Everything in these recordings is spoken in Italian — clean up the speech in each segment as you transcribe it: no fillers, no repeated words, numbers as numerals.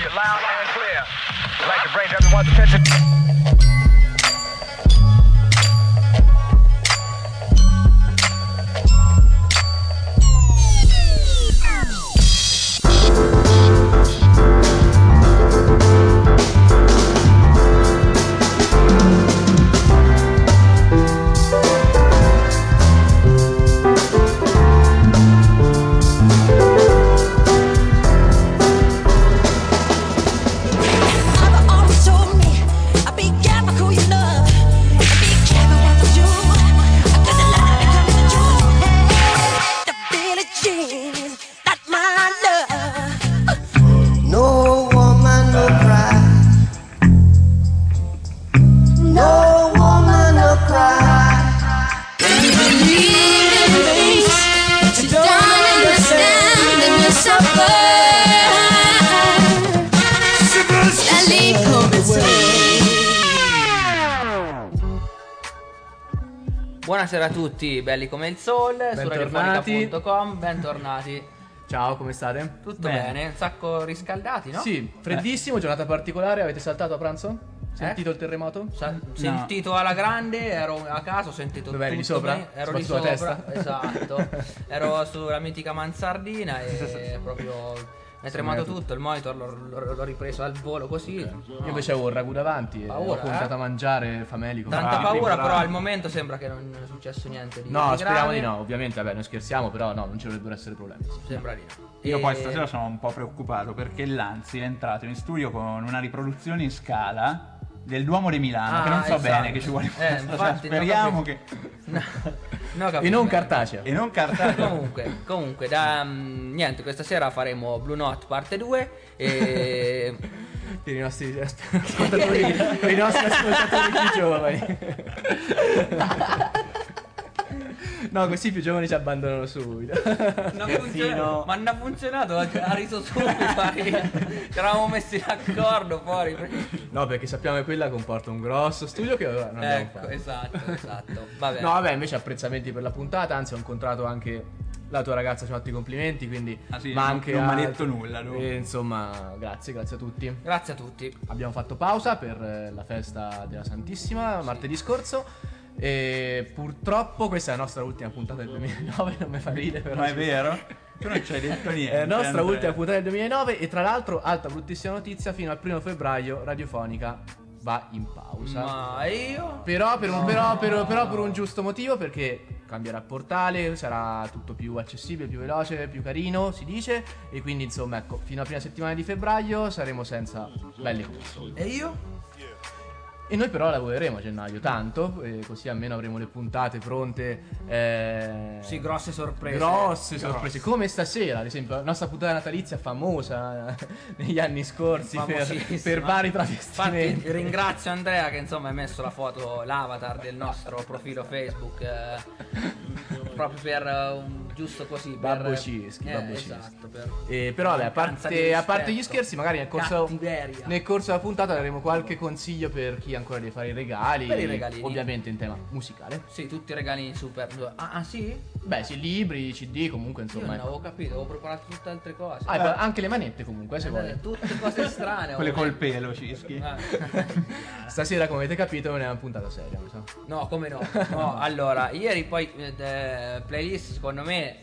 you loud and clear. I'd like to bring to everyone's attention. Buonasera a tutti, belli come il sole, su radiofonica.com, bentornati. Ciao, come state? Tutto bene, un sacco riscaldati, no? Sì, freddissimo, giornata particolare, avete saltato a pranzo? Sentito il terremoto? Sentito alla grande, ero a casa, ho sentito dove eri, tutto di sopra? bene. Ero Di di sopra, testa? Esatto. Ero sulla mitica mansardina e proprio mi è tremato tutto, il monitor l'ho ripreso al volo così. Io invece avevo il ragù davanti e ho puntato a mangiare famelico. Tanta paura, però al momento sembra che non è successo niente di No, speriamo grave. di no, ovviamente, vabbè, noi scherziamo, però no, non ci dovrebbero essere problemi. Sembra di no. Io poi stasera sono un po' preoccupato perché l'Anzi è entrato in studio con una riproduzione in scala del Duomo di Milano, che non so bene che ci vuole infatti, speriamo che E non cartacea. Comunque niente, questa sera faremo Blue Note parte 2 e per i nostri ascoltatori più giovani. No, questi più giovani ci abbandonano subito. Ma non ha funzionato, ha riso subito. Ci eravamo messi d'accordo fuori. No, perché sappiamo che quella comporta un grosso studio che ora non abbiamo fatto. Esatto. Vabbè. No, vabbè, invece apprezzamenti per la puntata, anzi ho incontrato anche la tua ragazza, ci ha fatto i complimenti, quindi ma anche non mi ha detto nulla lui. Insomma, grazie a tutti. Grazie a tutti. Abbiamo fatto pausa per la festa della Santissima martedì scorso. E purtroppo questa è la nostra ultima puntata del 2009. Non mi fa ridere, però. Ma è vero? Tu non ci hai detto niente. È la nostra ultima puntata del 2009. E tra l'altro, altra bruttissima notizia: fino al 1° febbraio Radiofonica va in pausa. Ma io? Però per un giusto motivo, perché cambierà portale, sarà tutto più accessibile, più veloce, più carino, si dice. E quindi insomma, ecco, fino alla prima settimana di febbraio saremo senza belli come il sole. E io? E noi però lavoreremo a gennaio tanto, così almeno avremo le puntate pronte. Sì, grosse sorprese. Come stasera, ad esempio, la nostra puntata natalizia famosa negli anni scorsi per vari travestimenti. Infatti ringrazio Andrea che insomma ha messo la foto, l'avatar del nostro profilo Facebook proprio per giusto così Babbo Cischi. Esatto, però vabbè, a parte gli scherzi, magari nel corso della puntata daremo qualche consiglio per chi ancora deve fare i regali. Per i regalini. Ovviamente in tema musicale. Sì, tutti i regalini super. Sì? Beh, sì, libri, CD, comunque insomma. Io non avevo capito, avevo preparato tutte altre cose. Anche le manette comunque, se vuoi. Tutte cose strane. Quelle col pelo, Cischi. Stasera, come avete capito, non è una puntata seria, mi sa. No, come no? No, allora, ieri poi playlist secondo me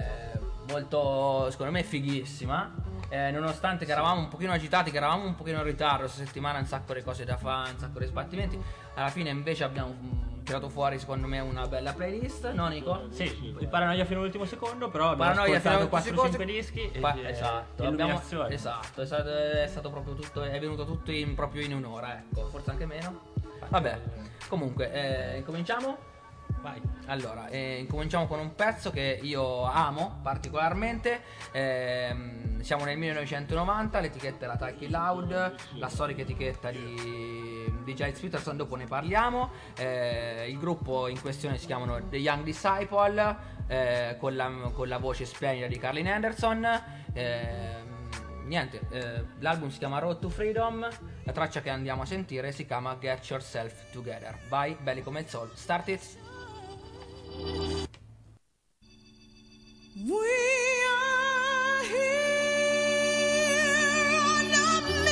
molto, secondo me fighissima. Nonostante che eravamo un pochino agitati, che eravamo un pochino in ritardo questa settimana, un sacco di cose da fare, un sacco di sbattimenti, alla fine invece abbiamo tirato fuori secondo me una bella playlist, no Nico? Sì, il paranoia fino all'ultimo secondo, però abbiamo Paranoia fino ascoltato all'ultimo 4-5 dischi esatto, illuminazione. Esatto, è stato proprio tutto, è venuto tutto proprio in un'ora, ecco, forse anche meno. Vabbè, comunque, incominciamo? Vai. Allora, incominciamo con un pezzo che io amo particolarmente. Siamo nel 1990, l'etichetta è la Talking Loud, la storica etichetta di Giles Peterson, dopo ne parliamo. Il gruppo in questione si chiamano The Young Disciple, con la voce splendida di Carlin Anderson. L'album si chiama Road to Freedom, la traccia che andiamo a sentire si chiama Get Yourself Together. Vai, belli come il sol, start it. We are here on a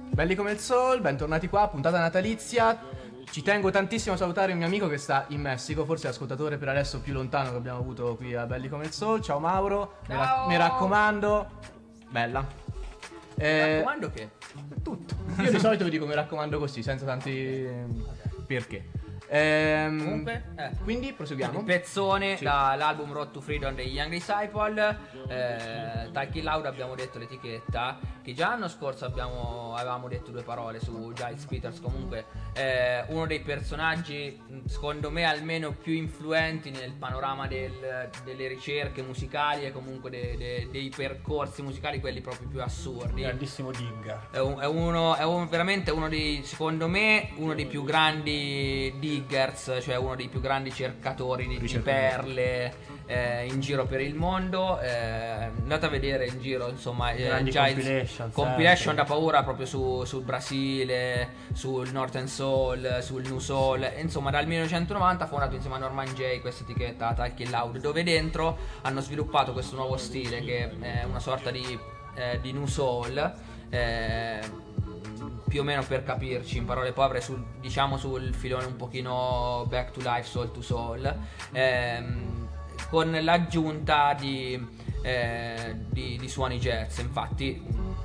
Belli come il Soul, bentornati qua, puntata natalizia. Ci tengo tantissimo a salutare un mio amico che sta in Messico, forse l'ascoltatore per adesso più lontano che abbiamo avuto qui a Belli come il Soul. Ciao Mauro, Ciao. mi raccomando, bella. Mi raccomando che Tutto. Io di solito vi dico mi raccomando così, senza tanti perché. comunque Quindi proseguiamo. il pezzone Sì. dall'album Road to Freedom degli Young Disciple. Talking Loud abbiamo detto l'etichetta, che già l'anno scorso avevamo detto due parole su Giles Peters. Comunque uno dei personaggi secondo me almeno più influenti nel panorama delle ricerche musicali e comunque dei percorsi musicali, quelli proprio più assurdi. Grandissimo digger. Veramente uno dei, secondo me, uno dei più grandi diggers, cioè uno dei più grandi cercatori di perle in giro per il mondo. Andate a vedere in giro, insomma, Grandi compilation compilation sempre. da paura proprio sul Brasile, sul Northern Soul, sul New Soul. Insomma, dal 1990 ha fondato insieme a Norman J questa etichetta Talking Loud, dove dentro hanno sviluppato questo nuovo stile che è una sorta di New Soul. Più o meno, per capirci in parole povere, diciamo sul filone un pochino Back to Life, Soul to Soul, con l'aggiunta di suoni jazz. Infatti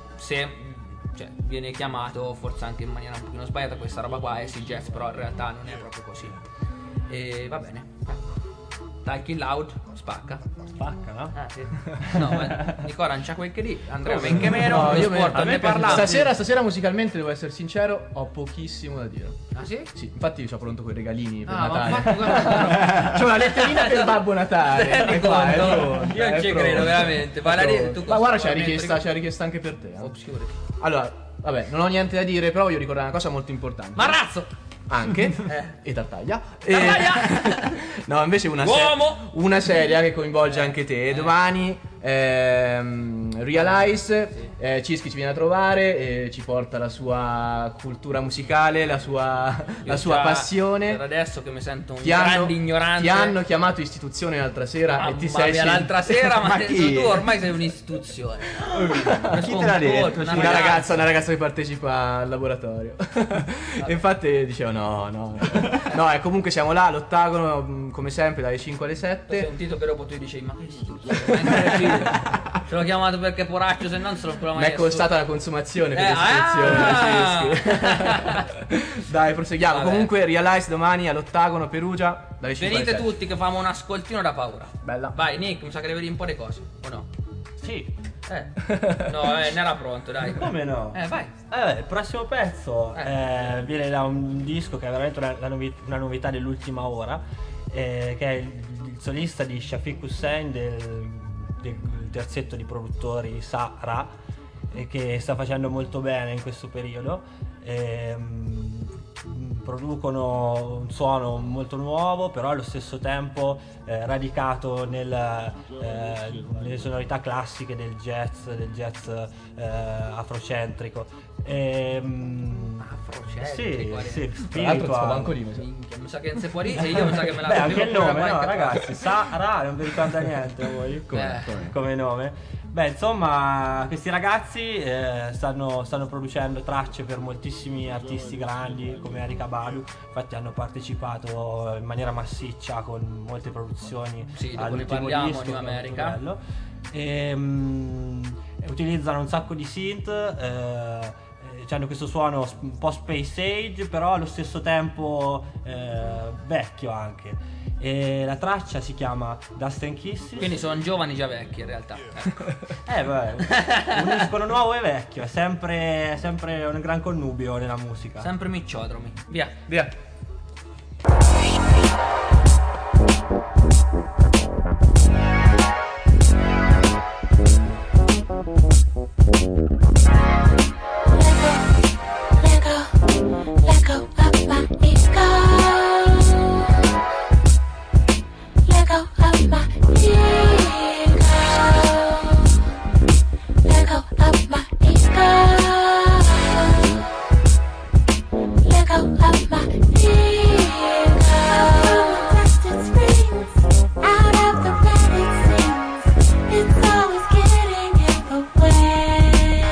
viene chiamato, forse anche in maniera un pochino sbagliata, questa roba qua è jazz, però in realtà non è proprio così. E va bene, Talking Loud spacca. Spacca, no? Sì. No, Nicola non c'ha quel che di Andrea men che meno. No, Lo io sport a me ne piace- parlavo. Stasera musicalmente, devo essere sincero, ho pochissimo da dire. Ah sì? Sì, infatti ho pronto quei regalini per Ah, ma Natale. infatti, guarda, C'è una letterina per Babbo Natale. Rendi È qua, è conto? pronta, Io non è ci pronta. credo, veramente. Ma È la di- pronta. tu Ma guarda, cosa- c'è richiesta anche per te. Oh, sicuro. Allora, vabbè, non ho niente da dire, però voglio ricordare una cosa molto importante. Marrazzo! Anche e Tartaglia. Tartaglia! No, invece Uomo! una serie che coinvolge anche te. Domani Realize, Cischi ci viene a trovare e ci porta la sua cultura musicale, la sua passione. Per adesso che mi sento un Ti hanno, grande ignorante. ti hanno chiamato istituzione l'altra sera e ti Mamma sei mia, l'altra sera, ma chi? tu ormai sei un'istituzione. Chi te l'ha detto? una ragazza che partecipa al laboratorio. E infatti dicevo no, comunque siamo là all'Ottagono, come sempre dalle 5 alle Ho 7. sentito che dopo tu dicevi, ma che istituzione? Ma è incredibile. Ce l'ho chiamato perché poraccio, se non se lo Mi mai è costata la consumazione per ah! l'istituzione. Dai, proseguiamo. Vabbè. Comunque Realize domani all'Ottagono, Perugia, dalle 5 alle Venite 7. tutti che famo un ascoltino da paura. Bella. Vai Nick, mi sa che devi dire un po' di cose, o no? Sì. No, ne era pronto, dai. Come no? Vai. Il prossimo pezzo viene da un disco che è veramente una novità dell'ultima ora, che è il solista di Shafiq Hussein del terzetto di produttori Sa-Ra, che sta facendo molto bene in questo periodo. Producono un suono molto nuovo, però allo stesso tempo radicato nelle sonorità classiche del jazz afrocentrico. Afrocentrico, Sì, Tra l'altro sto spiritual. banco lì, mi sa. Minchia, mi sa che non si può dire, e io mi sa che me la Beh, anche il nome, no, qualche- ragazzi, Sa-Ra non vi ricorda niente a voi come nome. Beh, insomma, questi ragazzi stanno producendo tracce per moltissimi artisti grandi come Erykah Badu. Infatti hanno partecipato in maniera massiccia con molte produzioni Sì, dopo ne all'ultimo parliamo, disco, New che è molto America. bello. Utilizzano un sacco di synth, hanno questo suono un po' space age, però allo stesso tempo vecchio anche. E la traccia si chiama Dust and Kisses. Quindi sono giovani già vecchi in realtà. Ecco. Uniscono nuovo e vecchio, è sempre un gran connubio nella musica. Sempre micciodromi. Via. Via. Let go of my ego. Let go of my ego. Let go of my ego. Let go of my ego. Rusted springs, out of the red it seems. It's always getting in the way.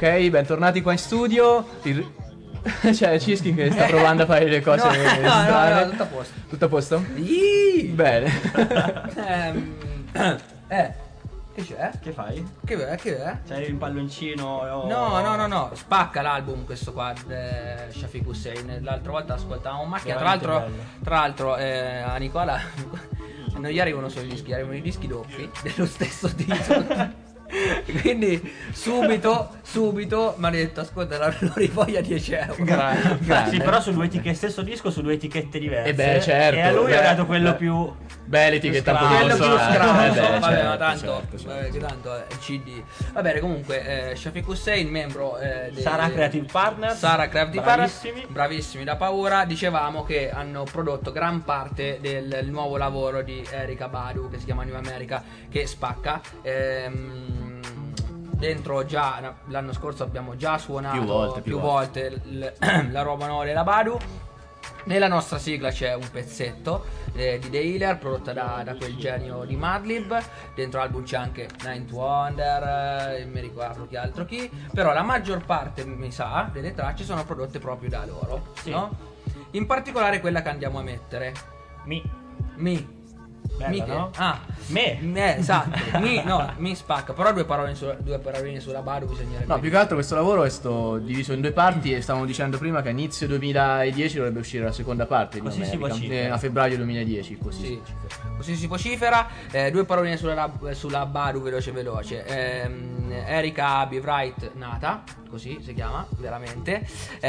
Ok, bentornati qua in studio. C'è Cischi che sta provando a fare le cose strane. No, tutto a posto. Tutto a posto? Iii. Bene. Che c'è? Che fai? Che è? C'hai un palloncino? No, spacca l'album questo qua, Shafiq Hussein. L'altra volta ascoltavamo in macchina. Tra l'altro a Nicola non gli arrivano solo i dischi, arrivano i dischi doppi dello stesso titolo. Quindi subito mi ha detto ascolta, lo rivoglia 10 euro. Grande. Sì, però su due etichette, stesso disco su due etichette diverse. E beh, certo. E a lui beh, ha dato quello beh. più Beh, l'etichetta un po' Quello più scrauso, beh, vabbè, certo, ma tanto, certo. vabbè, che tanto è il CD. Va bene, comunque, Shafiq Hussein, membro Sara Creative Partners. Sara Creative Partners, Bravissimi. bravissimi da paura. Dicevamo che hanno prodotto gran parte del nuovo lavoro di Erykah Badu, che si chiama New America, che spacca. Dentro già l'anno scorso abbiamo già suonato più volte la roba nuova della Badu. Nella nostra sigla c'è un pezzetto di The Healer prodotta da quel genio di Madlib. Dentro l'album c'è anche Nine to Wonder, mi ricordo che altro chi. Però la maggior parte, mi sa, delle tracce sono prodotte proprio da loro, Sì. no? In particolare quella che andiamo a mettere. Mi Bella, che? no? Ah, esatto. Mi spacca. Però due paroline sulla Badu bisognerebbe. No, più che altro questo lavoro è stato diviso in due parti e stavamo dicendo prima che a inizio 2010 dovrebbe uscire la seconda parte di Così si America. vocifera. A febbraio 2010, così. Sì, così si vocifera. Due paroline sulla Badu veloce. Erykah Be Right nata, così si chiama veramente.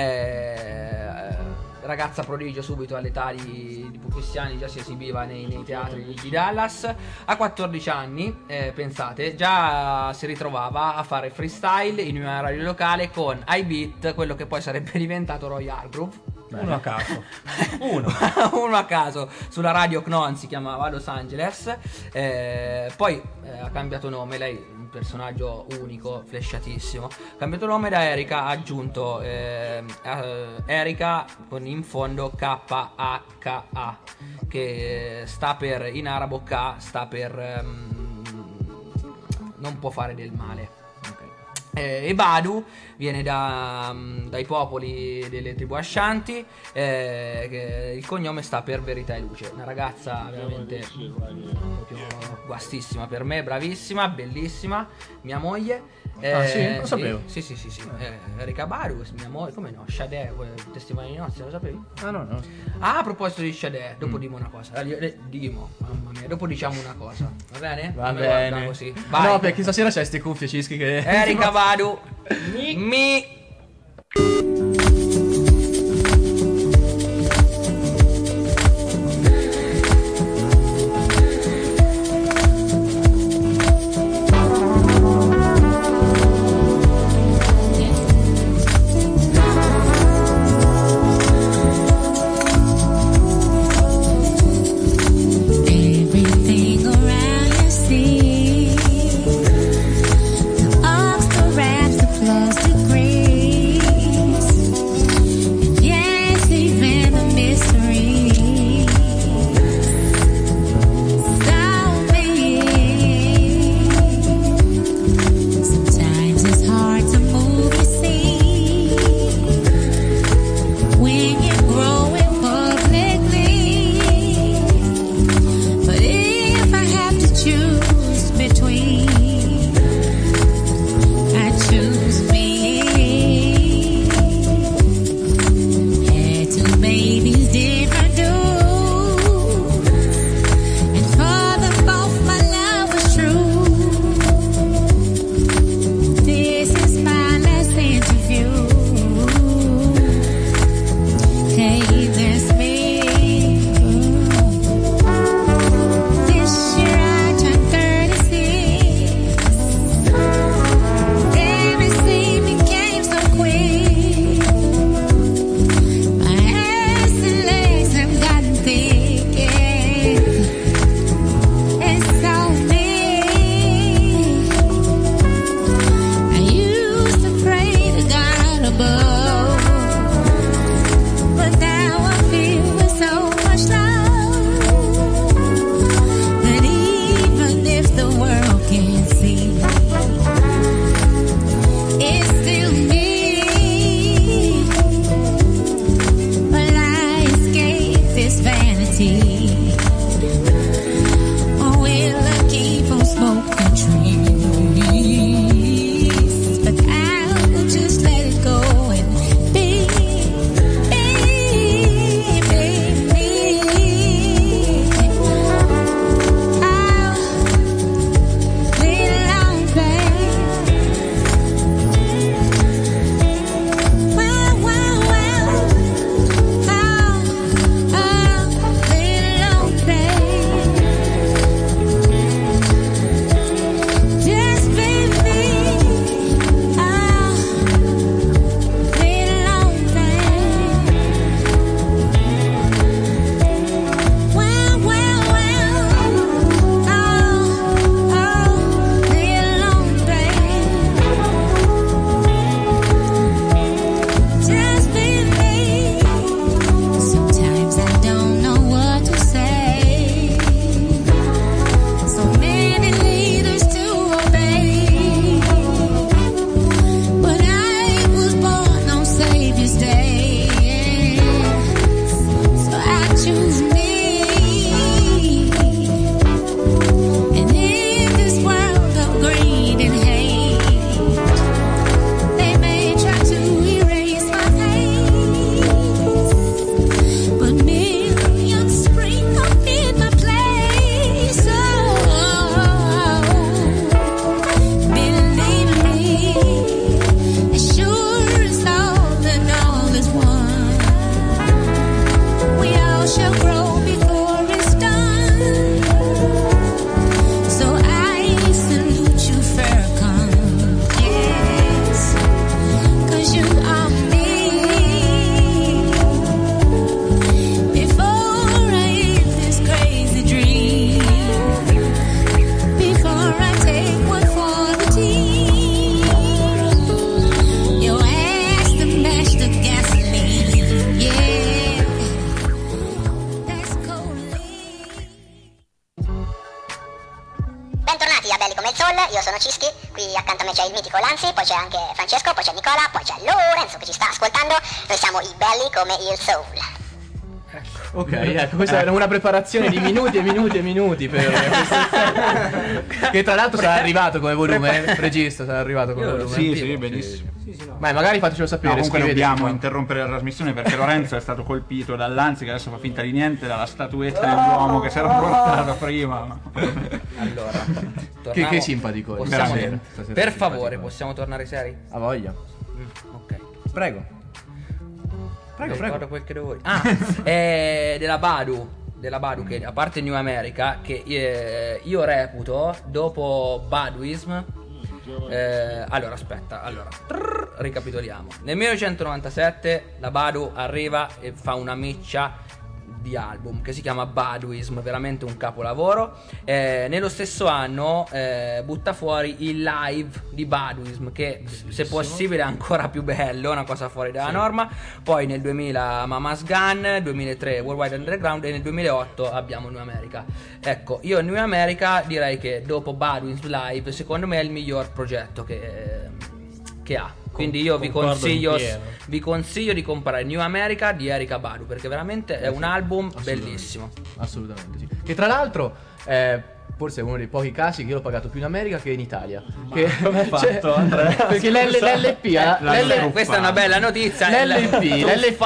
Ragazza prodigio, subito all'età di pochissimi anni già si esibiva nei teatri di Dallas. A 14 anni, pensate, già si ritrovava a fare freestyle in una radio locale con iBeat, quello che poi sarebbe diventato Royal Groove. Uno a caso. Uno a caso sulla radio Knon, si chiamava Los Angeles. Poi ha cambiato nome, lei un personaggio unico, flesciatissimo. Ha cambiato nome da Erykah, ha aggiunto Erykah con in fondo KAKA, che sta per, in arabo K sta per non può fare del male. E Badu viene dai popoli delle tribù Ashanti, che il cognome sta per verità e luce. Una ragazza veramente proprio guastissima per me, bravissima, bellissima, mia moglie. Sì? Lo sapevo. Sì. Erykah Badu, mia moglie, come no? Sade, testimone di nozze, lo sapevi? Ah, no. Ah, a proposito di Sade, dopo dimo una cosa. Mamma mia, dopo diciamo una cosa, va bene? Va Non mi guarda bene. così. Vai. No, perché stasera c'hai ste cuffie, Cischi, che... Erykah Badu, mi. Everything around you see, the arcs, the wraps, the plastic green. a Belli come il Sol, io sono Cischi, qui accanto a me c'è il mitico Lanzi, poi c'è anche Francesco, poi c'è Nicola, poi c'è Lorenzo che ci sta ascoltando, noi siamo i Belli come il Soul. Ok, ecco, questa era una preparazione di minuti e minuti e minuti per che tra l'altro sarà arrivato come volume, il regista sarà arrivato come volume. Sì, benissimo. Ma magari fatecelo No, sapere, comunque scriveteci dobbiamo qua. interrompere la trasmissione perché Lorenzo è stato colpito dall'Anzi che adesso fa finta di niente dalla statuetta dell'uomo che si era portato prima. Allora, Che simpatico, possiamo, veramente. Stasera per simpatico. favore, possiamo tornare seri? Ha voglia. Ok. Prego. Prego, Mi ricordo prego. quel che devo dire. Della Badu che a parte New America che io reputo dopo Baduism allora aspetta, ricapitoliamo. Nel 1997 la Badu arriva e fa una miccia di album che si chiama Baduism, veramente un capolavoro. Nello stesso anno butta fuori il live di Baduism che se possibile è ancora più bello, una cosa fuori dalla norma. Poi nel 2000 Mama's Gun, 2003 Worldwide Underground e nel 2008 abbiamo New America. Ecco, io New America direi che dopo Baduism live secondo me è il miglior progetto che ha. Quindi io vi Concordo consiglio, in pieno. vi consiglio di comprare New America di Erykah Badu perché veramente è un album bellissimo. Assolutamente sì. Che tra l'altro forse è uno dei pochi casi che io l'ho pagato più in America che in Italia. come hai fatto, Andrea? Perché l'LP Questa è una bella notizia. l'LP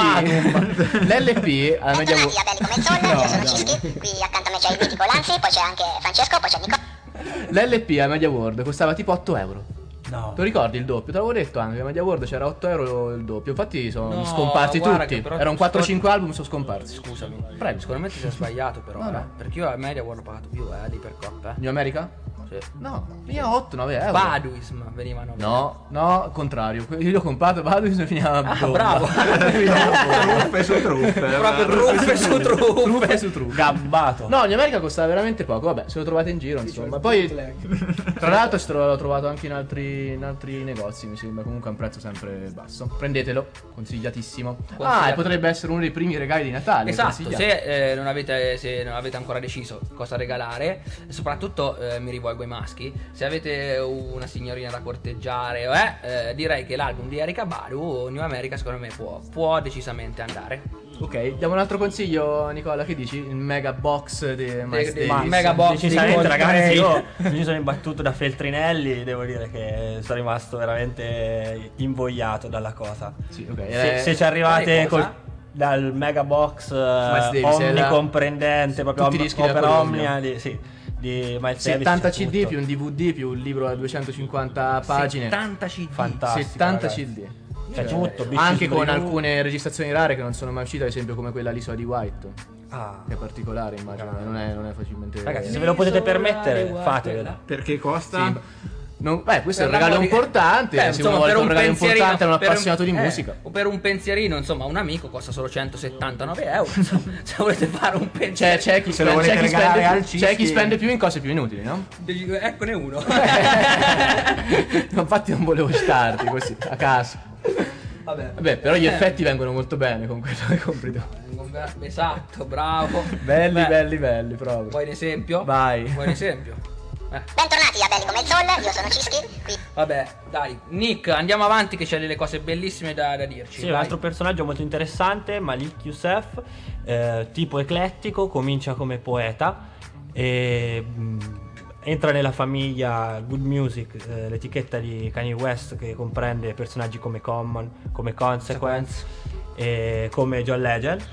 alla media Bentornati a Belli come il Sol, io sono Cischi, qui accanto a me c'è il mitico Lanzi, poi c'è anche Francesco, poi c'è Nicola. l'LP a Media World costava tipo 8 euro. No. Te lo ricordi il doppio? Te l'avevo detto anche, a Media World c'era 8 euro il doppio. Infatti sono No, scomparsi guarda tutti. che però Erano 4-5 album, sono scomparsi. Scusami. Prego. Secondo me ti sei sbagliato però. No, no. Perché io a media ho pagato più lì per coppa. New America? Sì. No, io 8-9 euro. Baduism venivano. No, contrario. Io l'ho comprato, vado e finiva Ah, bravo. Truffe su truffe. Proprio truffe su truffe. Truffe su truffe. Gabbato. No, New America costava veramente poco. Vabbè, se lo trovate in giro, insomma. Poi, tra l'altro, l'ho trovato anche in altri negozi. Mi sembra comunque a un prezzo sempre basso. Prendetelo, consigliatissimo. E potrebbe essere uno dei primi regali di Natale. Esatto, consigliato. se non avete ancora deciso cosa regalare, e soprattutto mi rivolgo ai maschi, se avete una signorina da corteggiare, direi che l'album di Erykah Badu, New America, secondo me può decisamente andare. Ok, diamo un altro consiglio, Nicola. Che dici? Il mega box di Miles Di- Davis. mega box Decisamente, di ragazzi, Coldplay. io mi sono imbattuto da Feltrinelli. Devo dire che sono rimasto veramente invogliato dalla cosa. Sì, ok. Se ci arrivate Quale cosa? dal mega box Davis, omnicomprendente, proprio tutti i dischi della opera Columbia. omnia di Miles 70 Davis, c'è CD tutto. più un DVD più un libro da 250 pagine. 70 CD. Fantastico, 70 ragazzi. CD. C'è tutto, Bitches Anche con Blue. alcune registrazioni rare che non sono mai uscite, ad esempio come quella l'isola di White, Ah. che è particolare, immagino, non è facilmente. Ragazzi, se ve lo potete permettere, fatelo. Perché costa? Sì. Questo è un Per regalo l'amor di- importante. Se insomma, uno vuole per un regalo importante a un per appassionato di musica. o per un pensierino, insomma, un amico costa solo 179 euro. Insomma, se volete fare un pensiero, C'è chi Se lo spende, volete c'è chi regalare spende al più, c'è chi Cischi- spende più in cose più inutili, no? eccone uno. Infatti non volevo citarti così, a caso. Vabbè, però gli effetti vengono molto bene con quello che compri tu. Esatto, bravo. Belli, Beh, belli proprio. Vuoi un esempio? Vai. Vuoi un esempio? Bentornati a Belli come il Sol, io sono Cischi, qui Vabbè, dai, Nick, andiamo avanti che c'è delle cose bellissime da dirci. Sì, un vai. altro personaggio molto interessante, Malik Youssef, tipo eclettico, comincia come poeta e entra nella famiglia Good Music, l'etichetta di Kanye West che comprende personaggi come Common, come Consequence e come John Legend.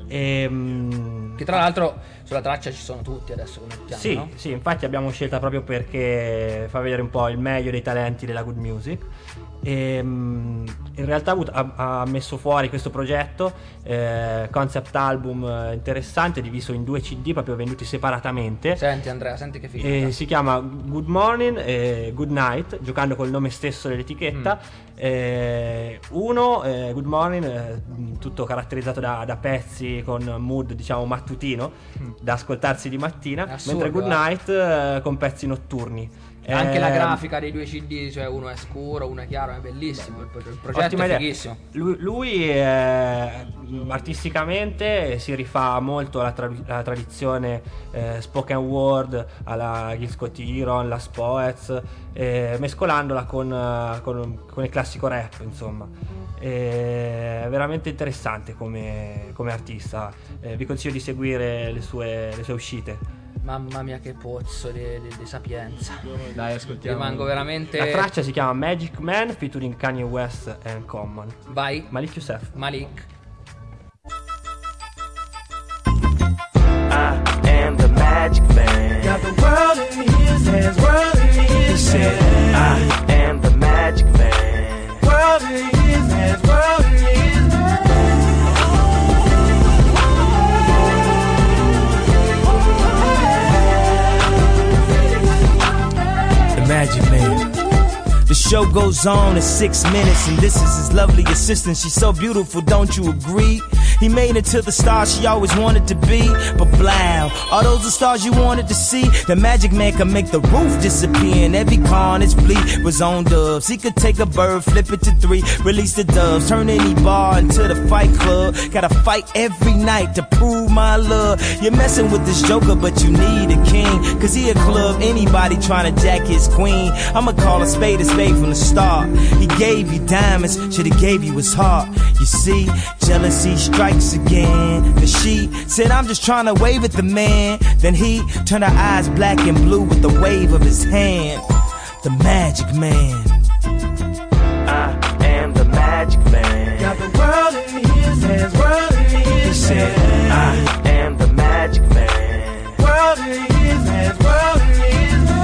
Che tra l'altro sulla traccia ci sono tutti adesso, come mettiamo, Sì, no? sì, infatti abbiamo scelta proprio perché fa vedere un po' il meglio dei talenti della Good Music. E, in realtà ha messo fuori questo progetto, concept album interessante, diviso in 2 CD proprio venduti separatamente. Senti Andrea, senti che figata. E si chiama Good Morning e Good Night, giocando col nome stesso dell'etichetta. Good Morning, tutto caratterizzato da pezzi con mood diciamo mattutino, da ascoltarsi di mattina, Assurdo, mentre Good Night con pezzi notturni Anche la grafica dei 2 CD, cioè uno è scuro, uno è chiaro, è bellissimo. Il progetto Ottima è idea. fighissimo. Lui artisticamente si rifà molto alla tradizione spoken word, alla Gil Scott Heron, la Poets, mescolandola con il classico rap, insomma. È veramente interessante come artista. Vi consiglio di seguire le sue uscite. Mamma mia, che pozzo di sapienza. Dai, ascoltiamo. Rimango veramente. La traccia si chiama Magic Man featuring Kanye West and Common. Vai, Malik Youssef. Malik. I am the magic man. Got the world in his hands, world in his hands. I am the magic man. World in his hands, world in his hands. The magic man. The show goes on in 6 minutes, and this is his lovely assistant. She's so beautiful, don't you agree? He made it to the star she always wanted to be. But blow, are those the stars you wanted to see? The magic man can make the roof disappear, and every car on its fleet was on dubs. He could take a bird, flip it to 3, release the doves, turn any bar into the fight club. Gotta fight every night to prove my love. You're messing with this joker, but you need a king, cause he'll club anybody trying to jack his queen. I'ma call a spade from the start. He gave you diamonds, should've gave you his heart. You see, jealousy strikes again. The she said, I'm just trying to wave at the man. Then he turned her eyes black and blue with the wave of his hand. The magic man. I am the magic man. Got the world in his hands, world in his hands. I am the magic man. World in his hands, world in his hands.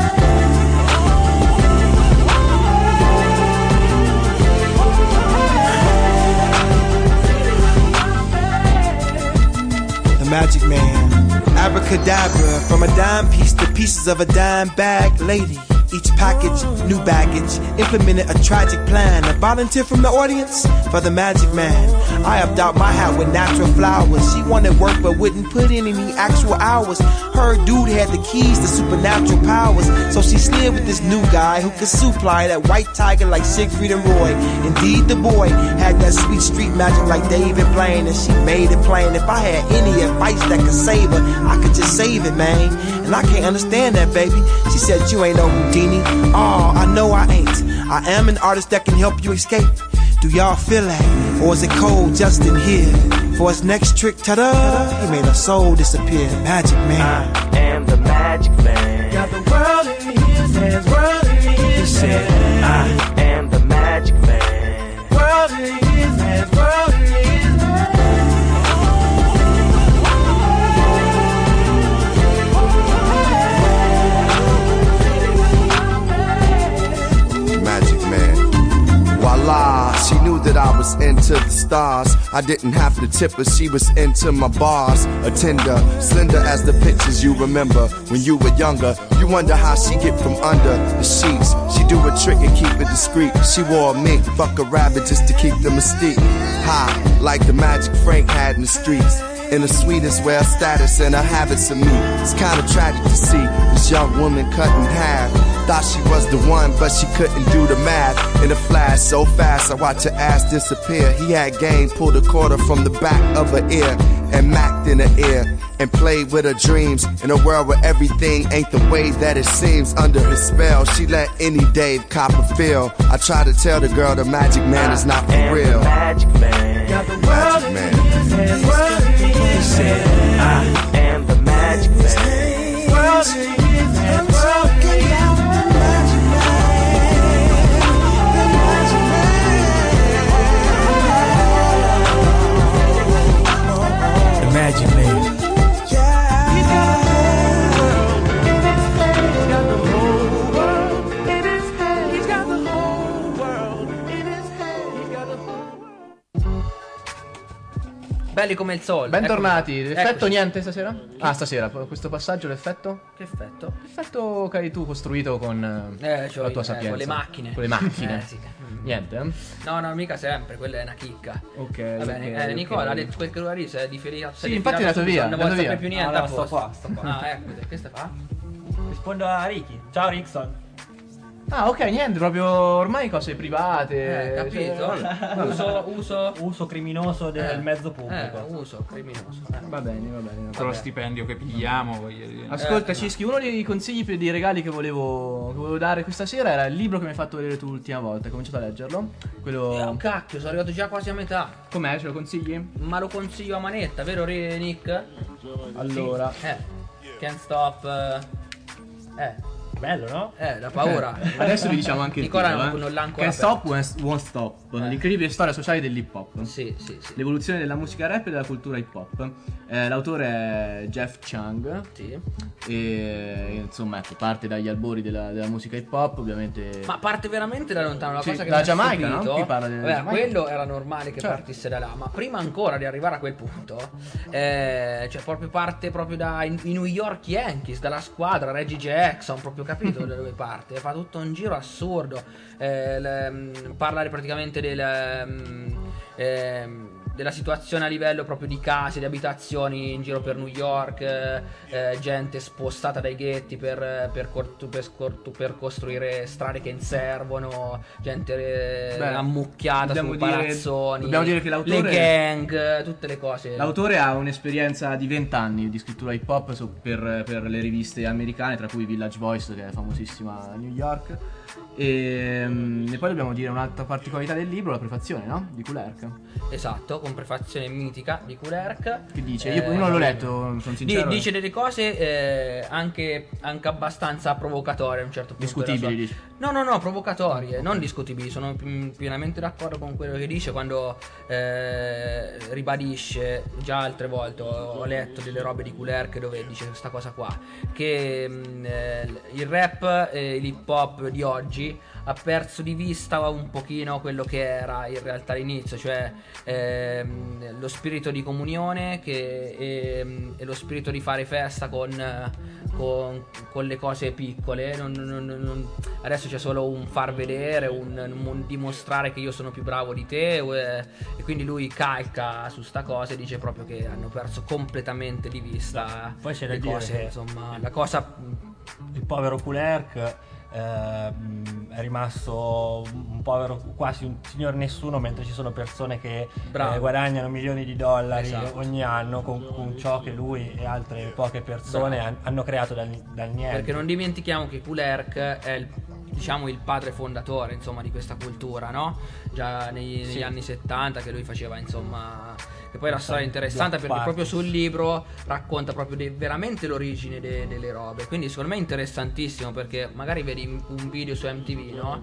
Magic man, abracadabra, from a dime piece to pieces of a dime bag, lady. Each package, new baggage, implemented a tragic plan. A volunteer from the audience for the magic man. I upped out my hat with natural flowers. She wanted work but wouldn't put in any actual hours. Her dude had the keys to supernatural powers, so she slid with this new guy who could supply that white tiger like Siegfried and Roy. Indeed, the boy had that sweet street magic like David Blaine, and she made it plain. If I had any advice that could save her, I could just save it, man. And I can't understand that, baby. She said, you ain't no Houdini. Oh, I know I ain't. I am an artist that can help you escape. Do y'all feel that? Or is it cold just in here? For his next trick, ta-da, he made her soul disappear. Magic man. I am the magic man. Got the world in his hands, world in his hands. I am the magic man. World in his hands, world in his hands. Voila, she knew that I was into the stars. I didn't have to tip her, she was into my bars. A tender, slender as the pictures you remember when you were younger. You wonder how she get from under the sheets. She do a trick and keep it discreet. She wore a mink, fuck a rabbit just to keep the mystique high, like the magic Frank had in the streets. In the sweetest well status and her habits of me. It's kinda tragic to see this young woman cut in half. Thought she was the one, but she couldn't do the math. In a flash, so fast, I watched her ass disappear. He had game, pulled a quarter from the back of her ear and macked in her ear and played with her dreams. In a world where everything ain't the way that it seems. Under his spell, she let any Dave Copperfield. I try to tell the girl the magic man is not for real. Magic man. Got the world in his hands, world in his hands. I am the magic man. World in his hands, world in his hands. Magic man. He's got the whole world in his head. He's got the whole world in his head. He's got the whole world. Belli come il sole. Bentornati. L'effetto Eccoci. niente stasera? Ah, stasera. Questo passaggio, l'effetto? Che effetto? L'effetto che hai tu costruito con c'ho la tua io, sapienza. con le macchine. Con le macchine. Sì. Niente? Eh? No, mica sempre, quella è una chicca. Ok. Va bene, ok, Nicola ok. ha detto quel che lui è differito. Sì, infatti è andato via, Non è vuole andato sapere via. più niente. No, a sto posto. qua. Ah, ecco, che stai fa? Rispondo a Ricky. Ciao Rickson. Ah, ok, niente, proprio ormai cose private. Capito? Uso criminoso del mezzo pubblico. Uso criminoso. Va bene, va bene. Con lo stipendio che pigliamo, voglio dire. Ascolta, Cischi, uno dei consigli per dei regali che volevo dare questa sera era il libro che mi hai fatto vedere tu l'ultima volta. Hai cominciato a leggerlo? Quello. Oh, cacchio, sono arrivato già quasi a metà. Com'è? Ce lo consigli? Ma lo consiglio a manetta, vero Nick? Allora. Can't stop. Bello, no? La paura. Adesso vi diciamo anche il Nicola titolo, non l'ha ancora Can't Stop, Won't Stop. L'incredibile storia sociale dell'hip hop. Sì. L'evoluzione della musica rap e della cultura hip hop. L'autore è Jeff Chang. Sì. E insomma, ecco, parte dagli albori della musica hip hop, ovviamente. Ma parte veramente da lontano, una Sì, cosa che da mi ha Giamaica, stupito. no? Chi parla della Giamaica? Quello era normale che Certo. partisse da là, ma prima ancora di arrivare a quel punto, cioè proprio parte proprio dai New York Yankees, dalla squadra Reggie Jackson, proprio capito da dove parte, fa tutto un giro assurdo, parlare praticamente della situazione a livello proprio di case, di abitazioni in giro per New York, gente spostata dai ghetti per costruire strade che inservono, gente ammucchiata su palazzoni, dobbiamo dire che l'autore, le gang, tutte le cose. L'autore ha un'esperienza di 20 anni di scrittura hip hop per le riviste americane, tra cui Village Voice, che è famosissima a New York. E poi dobbiamo dire un'altra particolarità del libro, la prefazione, no? Di Kulerk. Esatto, con prefazione mitica di Kulerk. Che dice? Io non l'ho letto, sono sincero. Dice delle cose anche abbastanza provocatorie a un certo punto. Discutibili, dici? No, provocatorie, non discutibili. Sono pienamente d'accordo con quello che dice quando ribadisce, già altre volte ho letto delle robe di Kulerk dove dice questa cosa qua, che il rap e l'hip hop di oggi ha perso di vista un pochino quello che era in realtà all'inizio, cioè lo spirito di comunione e lo spirito di fare festa con le cose piccole. Adesso c'è solo un far vedere, un dimostrare che io sono più bravo di te, e quindi lui calca su sta cosa e dice proprio che hanno perso completamente di vista Poi c'è da le dire cose, che insomma, la cosa. il povero Kulerk è rimasto un povero, quasi un signor nessuno, mentre ci sono persone che guadagnano milioni di dollari Esatto. ogni anno con ciò che lui e altre poche persone hanno creato dal niente. Perché non dimentichiamo che Kulerk è il padre fondatore, insomma, di questa cultura, no? Già negli anni 70 che lui faceva, insomma, che poi è una storia interessante perché proprio sul libro racconta proprio veramente l'origine delle robe. Quindi secondo me è interessantissimo, perché magari vedi un video su MTV, no?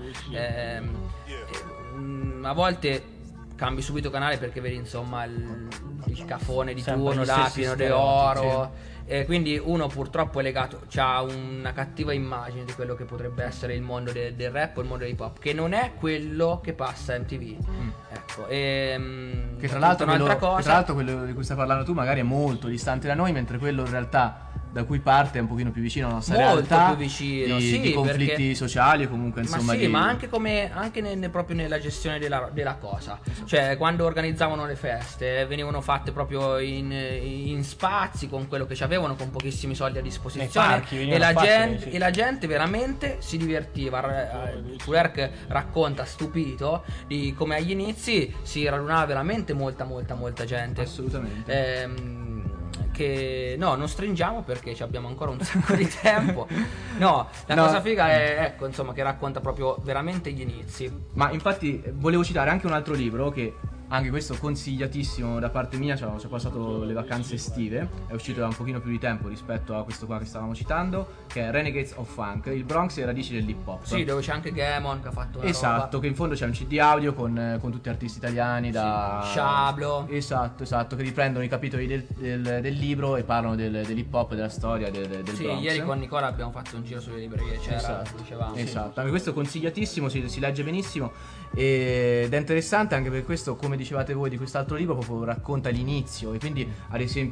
A volte cambi subito canale perché vedi, insomma, il cafone di Sempre turno gli là, stessi pieno di stereotipi, oro. E quindi uno purtroppo è legato, c'ha una cattiva immagine di quello che potrebbe essere il mondo del rap o il mondo dell'hip hop, che non è quello che passa a MTV. Ecco, che tra l'altro quello di cui stai parlando tu magari è molto distante da noi, mentre quello in realtà da cui parte è un pochino più vicino alla nostra molto realtà, più vicino, di conflitti perché sociali o comunque, insomma, ma sì, ma anche proprio nella gestione della cosa. Cioè, quando organizzavano le feste venivano fatte proprio in spazi con quello che c'avevano, con pochissimi soldi a disposizione, parchi, e la gente veramente si divertiva. Kulerk racconta stupito di come agli inizi si radunava veramente molta gente. Assolutamente. Che non stringiamo perché abbiamo ancora un sacco di tempo. Cosa figa è, ecco, insomma, che racconta proprio veramente gli inizi. Ma infatti volevo citare anche un altro libro che anche questo consigliatissimo da parte mia, ci ho passato le vacanze estive, è uscito da un pochino più di tempo rispetto a questo qua che stavamo citando, che è Renegades of Funk, il Bronx e le radici dell'hip hop. Sì, dove c'è anche Gamon che ha fatto una esatto, roba. Che in fondo c'è un CD audio con tutti artisti italiani da Sciablo. Esatto, che riprendono i capitoli del libro e parlano dell'hip hop, della storia del Sì, Bronx. ieri con Nicola abbiamo fatto un giro sulle librerie, dicevamo. Esatto, anche questo consigliatissimo, si legge benissimo ed è interessante anche per questo, come dicevate voi di quest'altro libro, proprio racconta l'inizio, e quindi ad esempio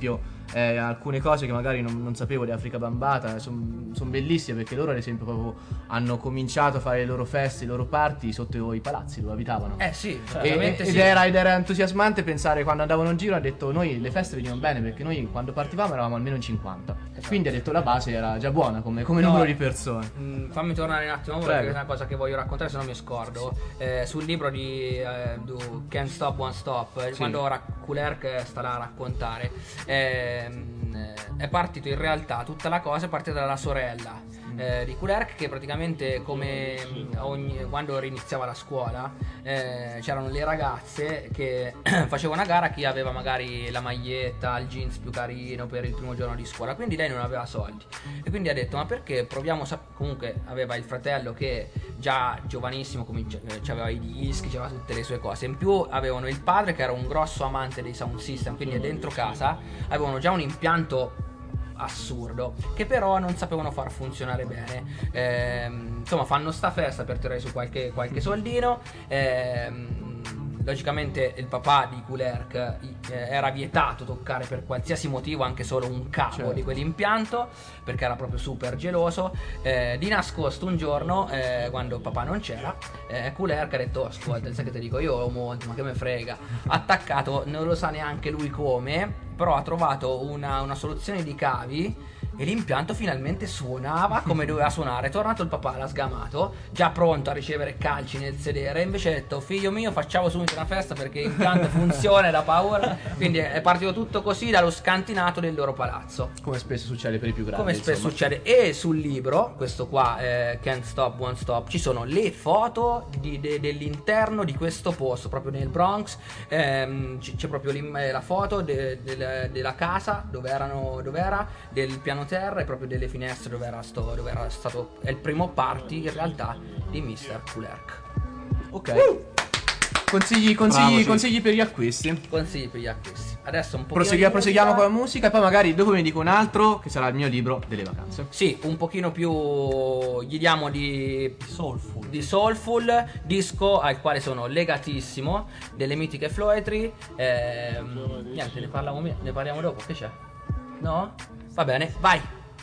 alcune cose che magari non sapevo di Africa Bambata sono bellissime, perché loro ad esempio proprio hanno cominciato a fare le loro feste, i loro party sotto i palazzi dove abitavano. Sì, Ed era entusiasmante pensare, quando andavano in giro, ha detto noi le feste venivano bene perché noi quando partivamo eravamo almeno in 50. Quindi ha detto la base era già buona come numero di persone. Fammi tornare un attimo perché è una cosa che voglio raccontare, se no mi scordo. Sul libro di Can't Stop Won't Stop, quando ora Kulerk sta là a raccontare, è partito in realtà, tutta la cosa è partita dalla sorella di Kulerk, che praticamente quando riniziava la scuola c'erano le ragazze che facevano una gara chi aveva magari la maglietta, il jeans più carino per il primo giorno di scuola, quindi lei non aveva soldi e quindi ha detto ma perché proviamo, comunque aveva il fratello che già giovanissimo aveva i dischi, c'aveva tutte le sue cose, in più avevano il padre che era un grosso amante dei sound system, quindi dentro casa avevano già un impianto assurdo che però non sapevano far funzionare bene. Insomma, fanno sta festa per tirare su qualche soldino. Logicamente il papà di Kulerk era vietato toccare per qualsiasi motivo anche solo un cavo di quell'impianto, perché era proprio super geloso. Di nascosto un giorno, quando papà non c'era, Kulerk ha detto ascolta, sai che ti dico, io ho monti, ma che me frega, attaccato, non lo sa neanche lui come, però ha trovato una soluzione di cavi e l'impianto finalmente suonava come doveva suonare. È tornato il papà, l'ha sgamato, già pronto a ricevere calci nel sedere, invece ha detto figlio mio facciamo subito una festa perché l'impianto funziona e da paura. Quindi è partito tutto così dallo scantinato del loro palazzo, come spesso succede per i più grandi, come spesso succede. E sul libro, questo qua, Can't Stop Won't Stop, ci sono le foto dell'interno di questo posto, proprio nel Bronx. C'è proprio la foto della casa dove era, del piano terra e proprio delle finestre dove era stato, è il primo party in realtà di Mr. Kulerk. Ok. Consigli per gli acquisti. Consigli per gli acquisti. Adesso un pochino proseguiamo con la musica e poi magari dopo vi dico un altro che sarà il mio libro delle vacanze. Sì, un pochino più gli diamo di soulful, disco al quale sono legatissimo, delle mitiche Floetry. Niente, ne parliamo dopo, che c'è? No? Va bene, vai!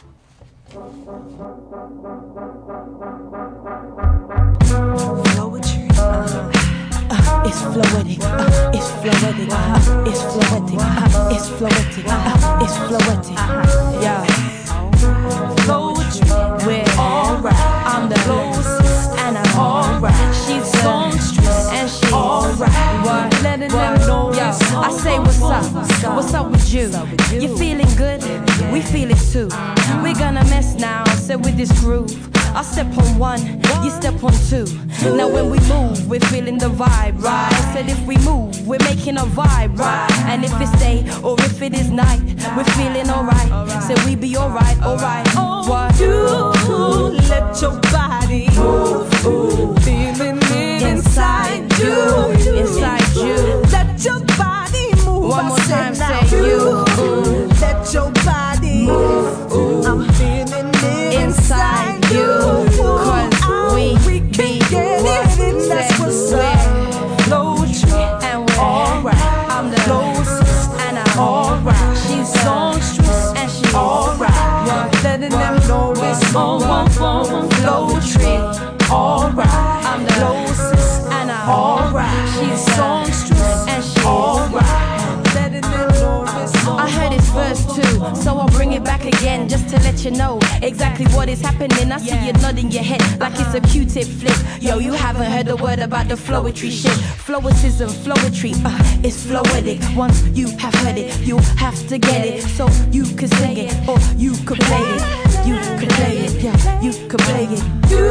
It's fluidic, it's fluidic, it's fluidic, it's fluidic, it's fluidic, yeah. Floetry, we're alright. I'm the closest and I'm alright. She's songstress and she's alright. What? Letting them know. Yo, I say what's up? What's up with you? You feeling good? We feel it too. We're gonna mess now, so with this groove. I step on one, you step on two. Now when we move, we're feeling the vibe, right? Said if we move, we're making a vibe, right? And if it's day or if it is night, we're feeling alright. So we be alright, alright. What? You let your body move, feeling it inside you, inside you. Let your body move. One more time, say you. Let your body move. I'm feeling it inside you. Cause we can get it. That's what's up. Floetry and we're alright. I'm the closest and I'm alright. She's songstress and she's alright. Letting them know it's on. Floetry, alright. I'm the closest and I'm alright. She's songstress and she's alright. Letting them know it's on. I heard it's verse 2, so I'll bring it back again just to let you know exactly what is happening. I see you nodding your head like it's a Q-tip flick. Yo, you haven't heard a word about the Floetry shit. Flowicism, Floetry, it's fluidic. Once you have heard it, you have to get it. So you can sing it or you can play it. You can play it, yeah, you can play it.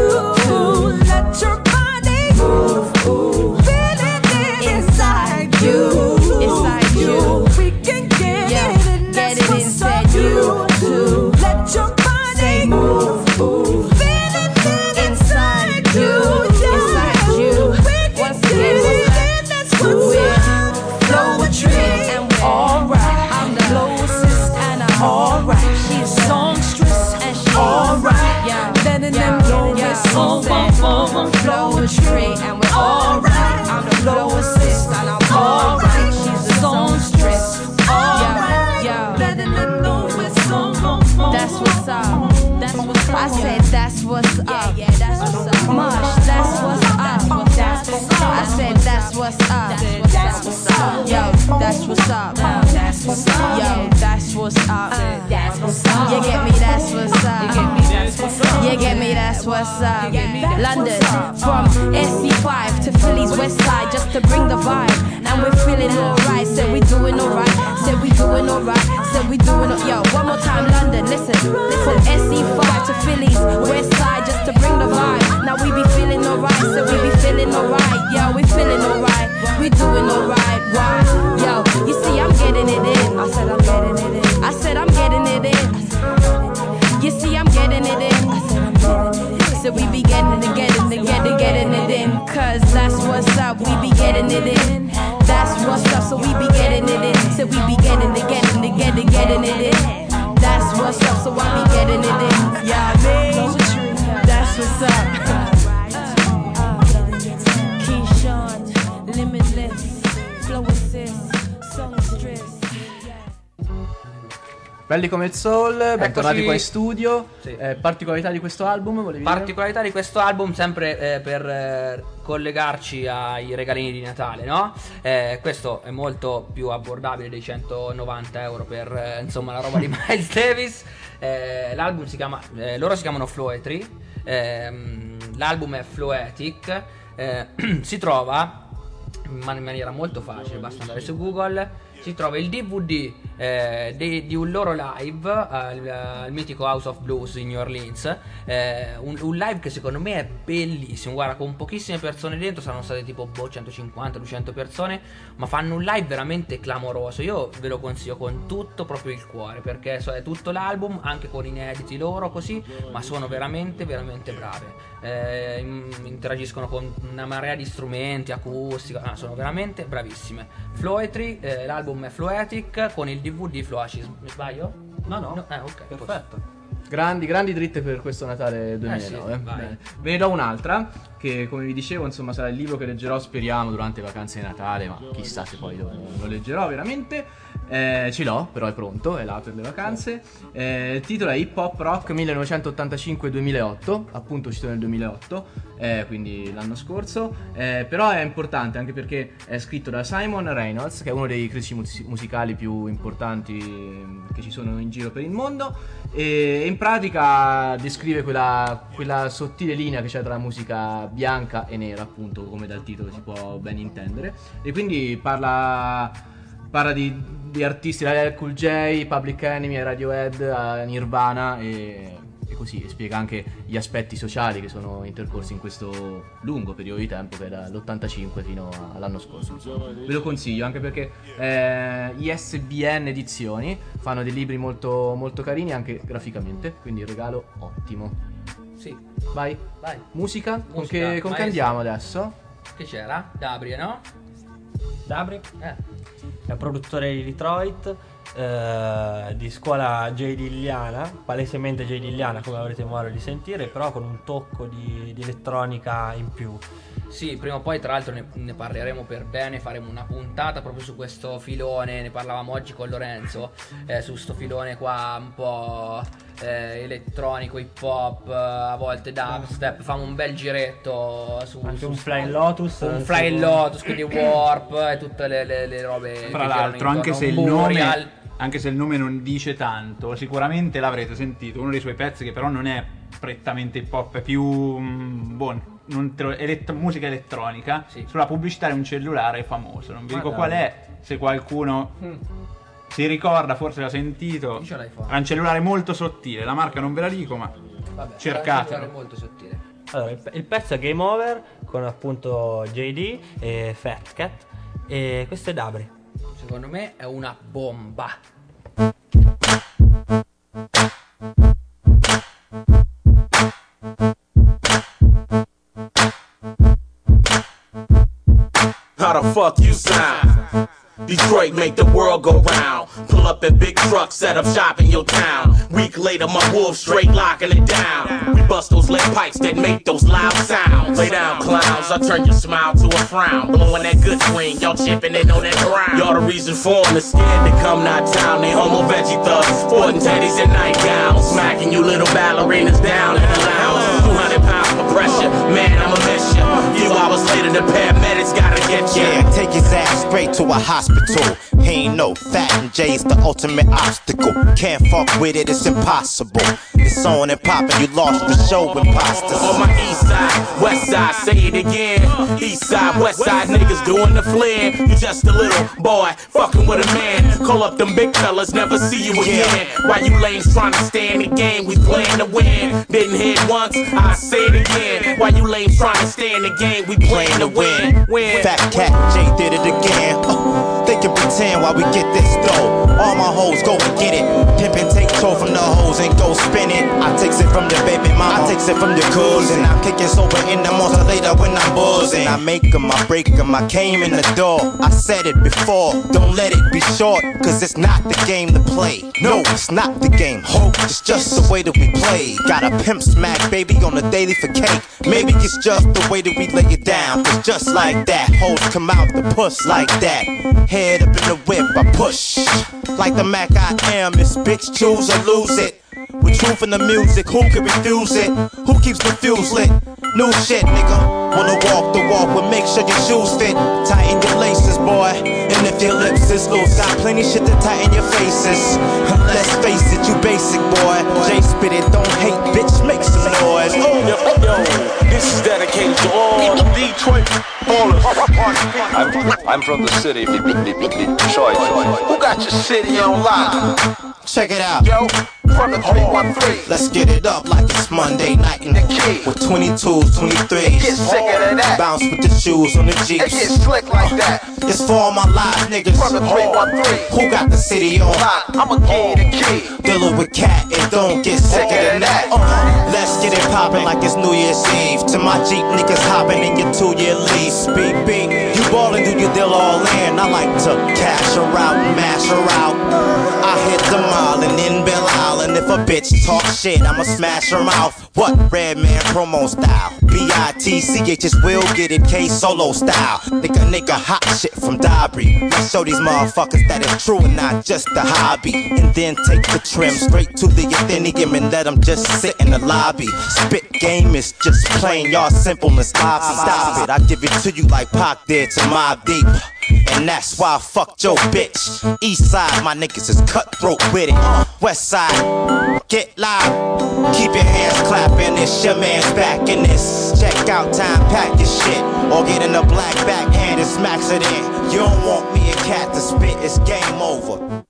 You let your body move, feeling it inside you, inside you. We can get it, and that's what's up. You too. Let your body move, feeling it inside you, inside you. Once again, that's what's up. Floetry and we're alright. I'm the closest and I'm alright. She's songstress and she's alright. Yeah, letting them know it's on. Floetry and we're alright. I said that's what's up. Mush, that's what's up. I said that's what's up. Yo, that's what's up. Yo, that's what's up. You get me, that's what's up. You get me, that's what's up. London, from SC5 to Philly's West Side, just to bring the vibe. And we're feeling alright. Said we doing alright. Said we doing alright. Said we doing alright. Yo, one more time, London, listen. From SC5 to Philly's West Side, just to bring the vibe. Now we be feeling alright. Said we be feeling alright. Yo, we feeling alright. We doing alright. Why? Yo, you see, I'm getting it in. I said I'm getting it in. I said I'm getting it in. You see, I'm getting it in. I said I'm getting it in. So we be getting it in. Cause that's what's up. We be getting it in. That's what's up. So we be getting it in. So we be getting it in. That's what's up. So I be getting it in. Yeah, man. That's what's up. Keyshawn, Limitless, Flow Assist, Songstress. Belli come il soul, bentornati Eccoci. qua in studio. Sì. Particolarità di questo album, volevi dire? Particolarità di questo album, sempre per collegarci ai regalini di Natale, no? Questo è molto più abbordabile dei 190 euro per insomma la roba di Miles Davis. L'album si chiama, loro si chiamano Floetry, l'album è Floetic, si trova in maniera molto facile, basta andare su Google. Si trova il DVD di un loro live al mitico House of Blues in New Orleans, un live che secondo me è bellissimo, guarda, con pochissime persone dentro, saranno state tipo 150-200 persone, ma fanno un live veramente clamoroso. Io ve lo consiglio con tutto proprio il cuore, perché è tutto l'album, anche con inediti loro così, ma sono veramente veramente brave. Interagiscono con una marea di strumenti, acustica, sono veramente bravissime. Floetry, l'album è Floetic con il DVD Floacis, mi sbaglio? No, Ok, perfetto. Grandi dritte per questo Natale 2009. sì, vai. Bene. Ve ne do un'altra che, come vi dicevo, insomma, sarà il libro che leggerò, speriamo, durante le vacanze di Natale, ma chissà se poi lo leggerò veramente. Ce l'ho, però è pronto, è là per le vacanze. Il titolo è Hip Hop Rock 1985-2008, appunto uscito nel 2008, quindi l'anno scorso. Però è importante anche perché è scritto da Simon Reynolds, che è uno dei critici musicali più importanti che ci sono in giro per il mondo, e in pratica descrive quella sottile linea che c'è tra musica bianca e nera, appunto, come dal titolo si può ben intendere, e quindi parla di artisti, da LL Cool J, Public Enemy, a Radiohead, a Nirvana e così, e spiega anche gli aspetti sociali che sono intercorsi in questo lungo periodo di tempo, che è dall'85 fino all'anno scorso. Ve lo consiglio anche perché ISBN Edizioni fanno dei libri molto, molto carini anche graficamente, quindi il regalo ottimo. Sì, Vai. Musica? Con che maestro. andiamo adesso? Che c'era? Dabri, no? Dabri è un produttore di Detroit, di scuola J. Dilliana, palesemente J. Dilliana come avrete modo di sentire, però con un tocco di elettronica in più. Sì, prima o poi tra l'altro ne parleremo per bene, faremo una puntata proprio su questo filone, ne parlavamo oggi con Lorenzo, su sto filone qua un po' elettronico, hip hop, a volte dubstep, famo un bel giretto su Anche un Flying Lotus, un Flying Lotus, quindi Warp e tutte le robe. Fra che l'altro, girano intorno, anche se il nome non dice tanto, sicuramente l'avrete sentito. Uno dei suoi pezzi, che però non è prettamente hip hop, è più musica elettronica, sì, sulla pubblicità di un cellulare famoso. Non vi dico qual è, se qualcuno si ricorda, forse l'ha sentito. Chi ce l'hai fatto? È un cellulare molto sottile, la marca non ve la dico, ma Vabbè, cercatelo. è molto sottile. Allora, il pezzo è Game Over con appunto JD e Fat Cat, e questo è Dabri. Secondo me è una bomba. How the fuck you sound? Detroit make the world go round. Pull up in big trucks, set up shop in your town. Week later, my wolves straight locking it down. We bust those lead pipes that make those loud sounds. Lay down, clowns, I turn your smile to a frown. Blowing that good swing, y'all chipping it on that ground. Y'all the reason for them is scared to come not town. They homo veggie thugs, sporting teddies and nightgowns. Smacking you little ballerinas down. it's gotta get you. Yeah, take his ass straight to a hospital. He ain't no fat and J's the ultimate obstacle. Can't fuck with it, it's impossible. It's on and poppin', you lost the show, imposters. On my east side, west side, say it again. East side, west side niggas doing the flare. You just a little boy, fucking with a man. Call up them big fellas, never see you again. Why you lames trying to stay in the game? We playin' to win. Didn't hit once, I say it again. Why you lames trying to stay in the game? We playin' to win. Fat Cat, Jay did it again. They can pretend while we get this dough. All my hoes go and get it. Pimpin' take toe from the hoes and go spin it. I takes it from the baby mama, I takes it from the cousin. I'm kicking sober in the monster later when I'm buzzing. I make 'em, I break 'em, I came in the door. I said it before, don't let it be short, cause it's not the game to play. No, it's not the game, hope, it's just the way that we play. Got a pimp smack baby on the daily for cake. Maybe it's just the way that we lay it down. Cause just like that, hoes come out the puss like that. Head up in the whip, I push. Like the Mac I am, this bitch choose or lose it. With truth in the music, who can refuse it? Who keeps the fuse lit? New shit, nigga. Wanna walk the walk, but make sure your shoes fit. Tighten your laces, boy. And if your lips is loose, got plenty shit to tighten your faces. Let's face it, you basic, boy. Jay spit it, don't hate, bitch, make some noise. Yo, this is dedicated to all the Detroit ballers. I'm from the city, Detroit. Who got your city on lock? Check it out. Yo, from the 313. Let's get it up like it's Monday night in the key. With 22s, 23s. Get sicker than that. Bounce with the shoes on the Jeeps. It gets slick like that. It's for all my live niggas. From the 313. Who got the city on lock? I'ma give you the key. Dealing with cat and don't get sicker than that. Let's get it poppin' like it's New Year's Eve. To my Jeep niggas hoppin' in your 2-year lease. Beep, beep. You ballin', do your deal all in. I like to cash her out and mash her out. I hit the mall and in Belle Isle. If a bitch talk shit, I'ma smash her mouth. What? Redman promo style. B-I-T-C-H will get it, K-Solo style. Nigga hot shit from Dobry. Let's show these motherfuckers that it's true and not just a hobby. And then take the trim straight to the Athenium and let them just sit in the lobby. Spit game is just plain, y'all simpleness. Stop it, I give it to you like Pac did to Mobb Deep. And that's why I fucked your bitch. East side, my niggas is cutthroat with it. West side, get loud. Keep your hands clapping, it's your man's back in this. Check out time, pack your shit. Or get in a black backhand and smacks it in. You don't want me and Cat to spit, it's game over.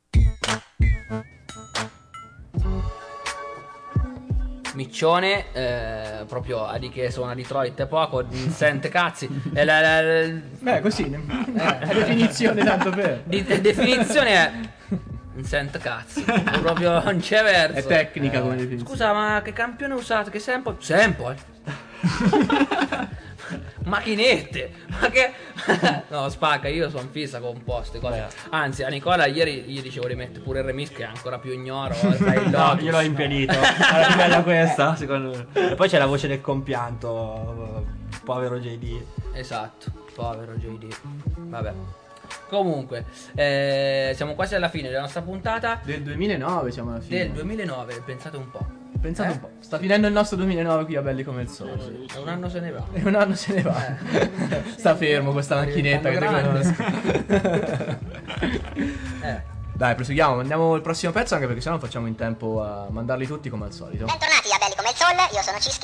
Miccione, proprio a di che suona Detroit e poco, sente cazzi. Beh, così, la definizione tanto per. Definizione è sente cazzi. Proprio non c'è verso. È tecnica come definizione. Scusa, ma che campione usate? Che sample? Sample? Macchinette, ma che no, spacca, io sono fissa con poste cose. Anzi, a Nicola ieri gli dicevo di mettere pure il remix che è ancora più ignoro. No, io l'ho impedito. Era più bella questa, secondo me. E poi c'è la voce del compianto, povero JD. Esatto, povero JD. Vabbè. Comunque, siamo quasi alla fine della nostra puntata. Del 2009 siamo alla fine. Del 2009, pensate un po'. Pensate un po', sta finendo il nostro 2009 qui a Belli come il Sole. Sì. E un anno se ne va. E un anno se ne va. Sta fermo questa macchinetta che te conosco. Dai, proseguiamo, mandiamo il prossimo pezzo anche perché sennò non facciamo in tempo a mandarli tutti come al solito. Bentornati a Belli come il Sole, io sono Cischi.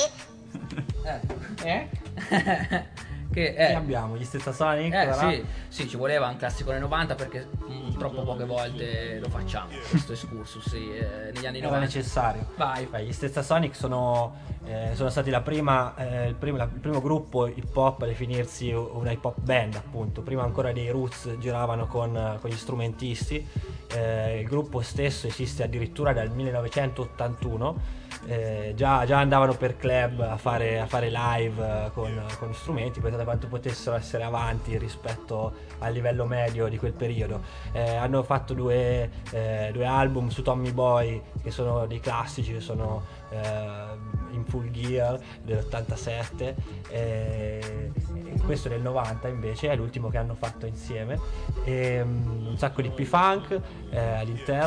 Che abbiamo? Gli Stetsasonic? Sì, ci voleva un classico nei 90 perché troppo poche volte lo facciamo questo excursus negli anni 90. Era necessario. Vai. Gli Stetsasonic sono stati il primo gruppo hip hop a definirsi una hip hop band, appunto. Prima ancora dei Roots giravano con gli strumentisti. Il gruppo stesso esiste addirittura dal 1981. Già andavano per club a fare live con strumenti. Pensate quanto potessero essere avanti rispetto al livello medio di quel periodo. Hanno fatto due album su Tommy Boy che sono dei classici, che sono In Full Gear dell'87 e questo del 90 invece è l'ultimo che hanno fatto insieme. Un sacco di P-Funk all'interno,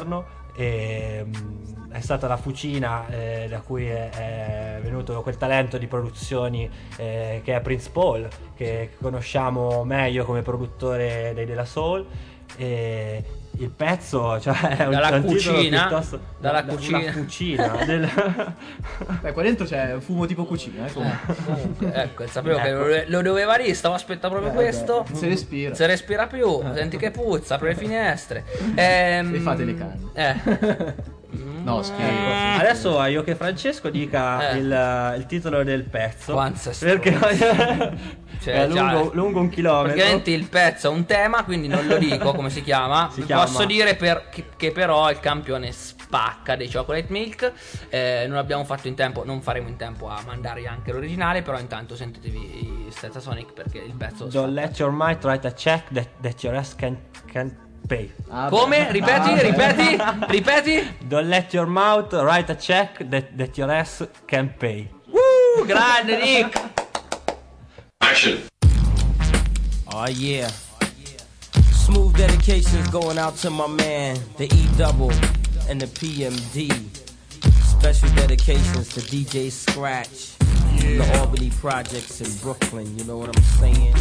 e è stata la fucina da cui è venuto quel talento di produzioni che è Prince Paul, che conosciamo meglio come produttore dei Della Soul. E il pezzo, cioè, è dalla un cucina, piuttosto, dalla una cucina Beh, qua dentro c'è un fumo tipo cucina, comunque, ecco, sapevo che lo doveva dire, stavo aspettando proprio questo. Non si respira. Se respira più, senti che puzza, apre le finestre. E fate le canne. No, schifo. Adesso voglio che Francesco dica il titolo del pezzo. Perché è lungo un chilometro. Praticamente il pezzo è un tema, quindi non lo dico come si chiama. Posso dire che però il campione spacca dei Chocolate Milk. Non abbiamo fatto in tempo, non faremo in tempo a mandarvi anche l'originale, però intanto sentitevi i Stetsasonic perché il pezzo Don't let your mind write a check that your ass can pay. Come? Ripeti? Don't let your mouth write a check that your ass can pay. Grande Nick. Action. Oh yeah. Smooth dedications going out to my man, the E-double and the PMD. Special dedications to DJ Scratch, the Albany Projects in Brooklyn, you know what I'm saying?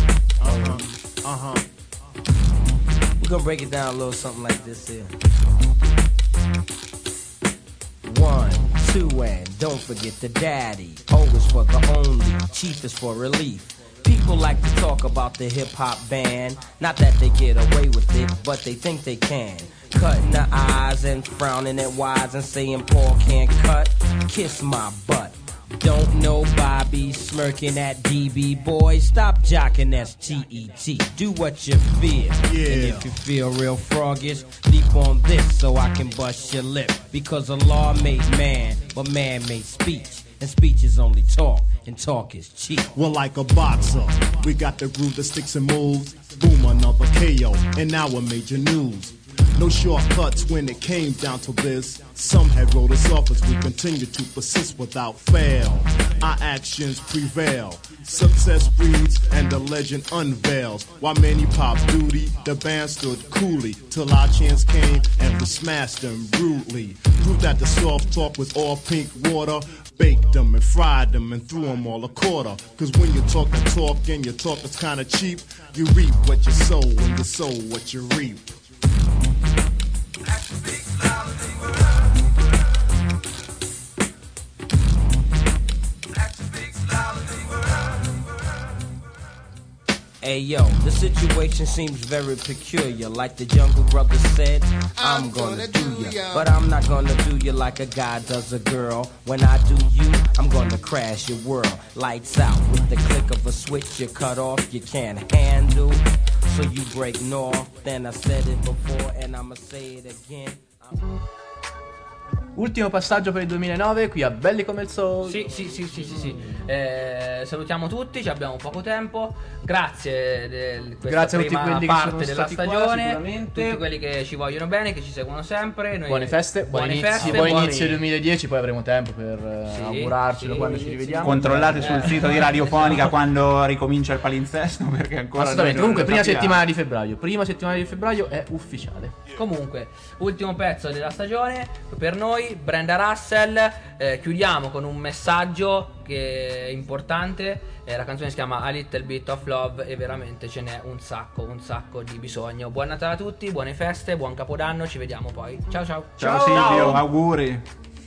We're gonna break it down a little something like this here. 1, 2, and don't forget the daddy. O is for the only, chief is for relief. People like to talk about the hip-hop band. Not that they get away with it, but they think they can. Cutting the eyes and frowning at wise and saying Paul can't cut. Kiss my butt. Don't know Bobby smirking at DB boys. Stop jocking, that's TET. Do what you feel. And if you feel real froggish, leap on this so I can bust your lip. Because a law made man, but man made speech. And speech is only talk, and talk is cheap. Well, like a boxer, we got the groove that sticks and moves. Boom, another KO, and now a major news. No shortcuts when it came down to this. Some had wrote us off as we continue to persist without fail. Our actions prevail. Success breeds and the legend unveils. While many pop duty, the band stood coolly till our chance came and we smashed them brutally. Proved that the soft talk was all pink water. Baked them and fried them and threw them all a quarter. Cause when you talk and talk and your talk is kinda cheap, you reap what you sow and you sow what you reap. Hey yo, the situation seems very peculiar. Like the Jungle Brothers said, I'm gonna do ya. But I'm not gonna do you like a guy does a girl. When I do you, I'm gonna crash your world. Lights out with the click of a switch, you're cut off, you can't handle. So you break north, then I said it before and I'ma say it again. Ultimo passaggio per il 2009 qui a Belli come il Soul. Sì. Salutiamo tutti, abbiamo poco tempo. Grazie di questa Grazie a tutti prima quelli che parte sono della stati qua, stagione. sicuramente. Tutti quelli che ci vogliono bene, che ci seguono sempre. Noi Buone feste, buon inizio 2010, poi avremo tempo per augurarcelo quando ci rivediamo. Controllate sul sito di Radiofonica quando ricomincia il palinsesto, perché ancora assolutamente. Comunque prima settimana di febbraio è ufficiale. Comunque, ultimo pezzo della stagione per noi, Brenda Russell. Chiudiamo con un messaggio che è importante. La canzone si chiama A Little Bit of Love e veramente ce n'è un sacco di bisogno. Buon Natale a tutti, buone feste, buon Capodanno, ci vediamo poi. Ciao Silvio, auguri.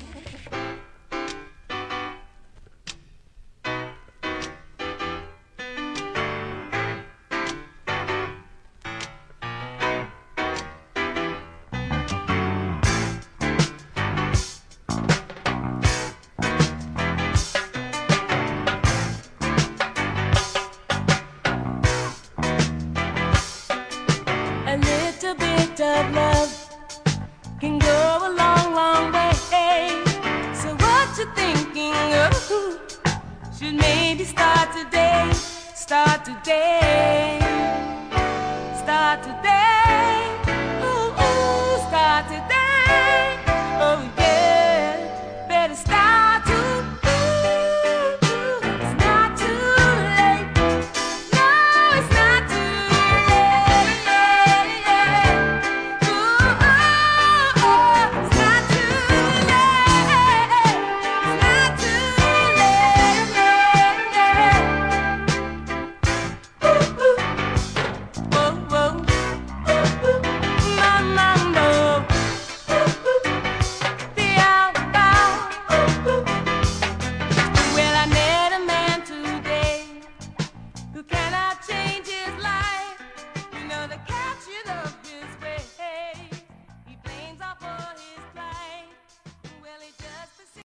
A little bit of love can go a long, long way. So what you thinking of? Should maybe start today. Start today.